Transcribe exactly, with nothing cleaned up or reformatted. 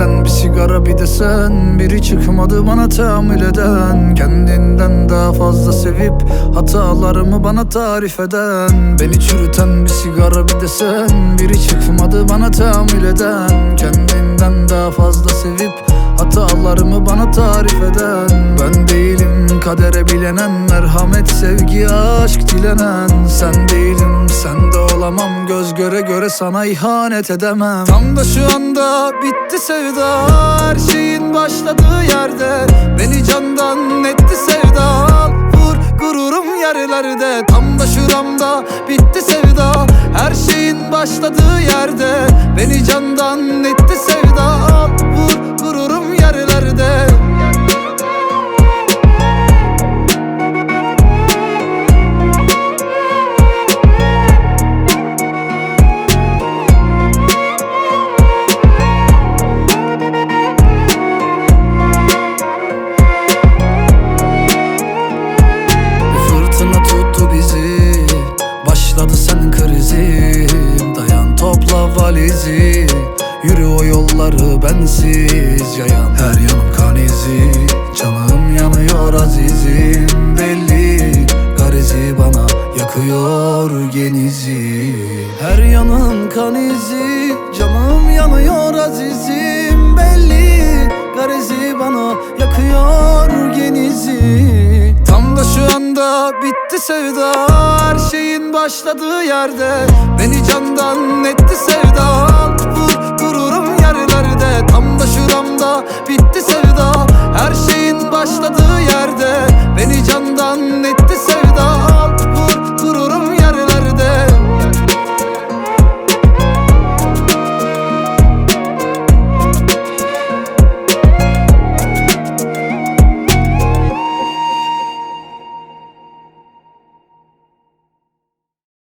çürüten bir sigara bir de sen. Biri çıkmadı bana tahammül eden, kendinden daha fazla sevip hatalarımı bana tarif eden. Beni çürüten bir sigara bir de sen. Biri çıkmadı bana tahammül eden, kendinden daha fazla sevip hatalarımı bana tarif eden. Ben değilim kadere bilenen, merhamet, sevgi, aşk dilenen. Sen değilim, sen de olamam, göz göre göre sana ihanet edemem. Tam da şu anda bitti sevda, her şeyin başladığı yerde. Beni candan etti sevda, vur gururum yerlerde. Tam da şuramda bitti sevda, her şeyin başladığı yerde. Beni candan etti sevda, vur gururum yerlerde. Fırtına tuttu bizi, başladı senin krizin. Dayan topla valizi, yürü o yolları bensiz yayan. Her yanım kan izi, canım yanıyor azizim. Belli garezi bana yakıyor genizi. Her yanım kan izi, canım yanıyor azizim. Belli garezi bana yakıyor genizi. Tam da şu anda bitti sevda, her şeyin başladığı yerde. Beni candan etti sevda, vur gururum yerlerde. Tam da şuramda bitti sevda, her şeyin başladığı yerde.